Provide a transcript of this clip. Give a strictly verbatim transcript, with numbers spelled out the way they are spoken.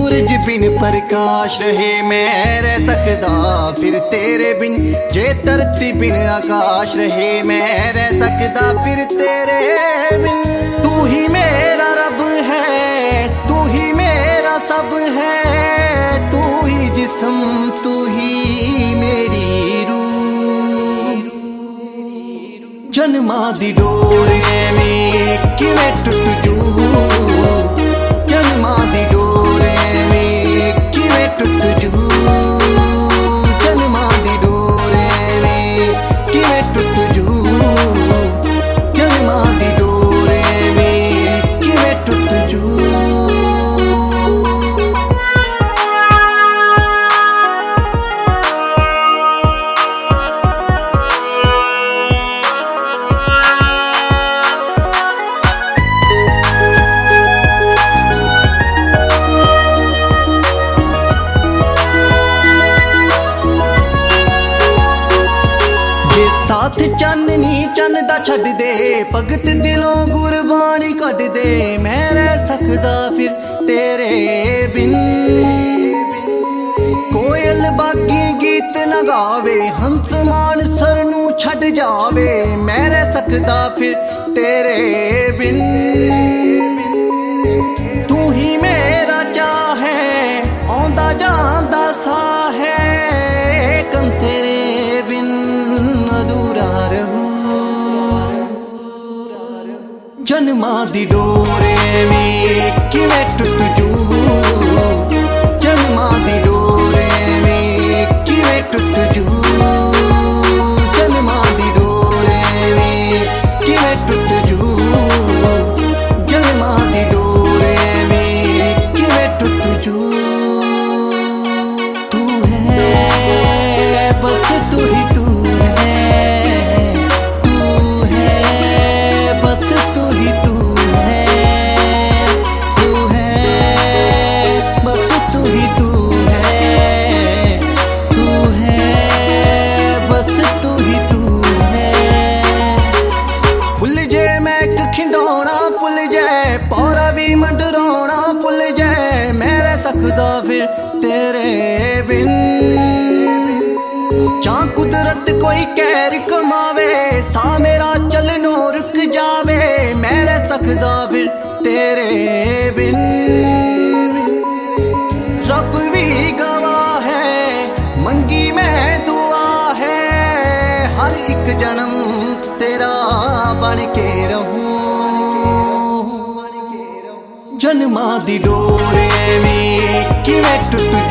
सूरज बिन प्रकाश रहे मैं रह सकदा फिर तेरे बिन, जे धरती बिन आकाश रहे मैं रह सकदा फिर तेरे बिन। तू ही मेरा रब है, तू ही मेरा सब है, तू ही जिस्म, तू ही मेरी रूह। जन्मा दी डोर में किवें टुट जू, जन्मा दी डोर में किवें टुट जू, जन्मा दी डोर में किवें टुट जू, जन्मा दी डोर में किवें टुट जू। साथ चाननी चन्न दा छड्ड दे, भगत दिलों गुरबानी कढ दे, मैं रह सकदा फिर तेरे बिन। कोयल बागी गीत न गावे, हंस मान सर नू छड्ड जावे, मैं रह सकदा फिर तेरे बिन। तू ही मेरा चाह है, आंदा जांदा सा है, कम तेरे बिन अधूरा रहूं। जन्मा दी डोरे में किवें टुट जू, जन्मा दी डोरे में किवें टुट जू, जन्मा दी डोरे में किवें टुट जू, जन्मा दी डोरे में किवें टुट जू। तू है बस तू ही तू मंडराना भुल जाए, मैं रह सकदा फिर तेरे बिन। चां कुदरत कोई कहर कमावे, सा मेरा चलनो रुक जावे, मैं रह सकदा फिर तेरे बिन। रब भी गवाह है, मंगी मैं दुआ है, हर एक जन्म तेरा बन के रहूं। जन्मा दी डोरे में किवें टुट